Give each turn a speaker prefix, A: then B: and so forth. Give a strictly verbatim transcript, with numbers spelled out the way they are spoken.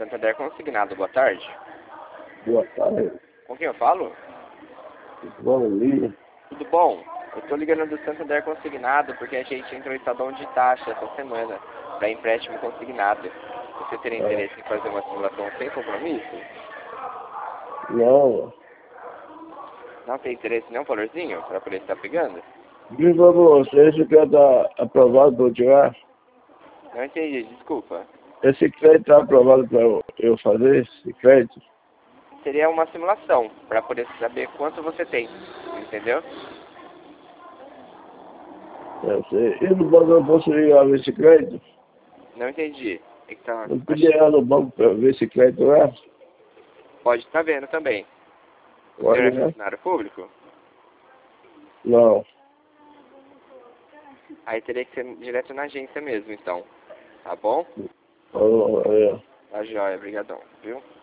A: Santander Consignado. Boa tarde.
B: Boa tarde.
A: Com quem eu falo?
B: Bom dia.
A: Tudo bom? Eu tô ligando do Santander Consignado porque a gente entrou em estadão de taxa essa semana para empréstimo consignado. Você teria interesse em fazer uma simulação sem compromisso?
B: Não.
A: Não tem interesse em um valorzinho para poder estar pegando?
B: Por favor, você esse crédito está aprovado para eu tirar?
A: Não entendi, desculpa.
B: Esse crédito está aprovado para eu, eu fazer esse crédito?
A: Seria uma simulação para poder saber quanto você tem, entendeu?
B: Eu sei. E no banco eu posso ir lá ver esse crédito?
A: Não entendi. É que tá...
B: Eu podia ir lá no banco para ver esse crédito lá?
A: Pode estar vendo também. O
B: Pode,
A: senhor é
B: né?
A: funcionário público?
B: Não.
A: Aí teria que ser direto na agência mesmo, então. Tá bom?
B: Oh, é.
A: Tá joia, brigadão, viu?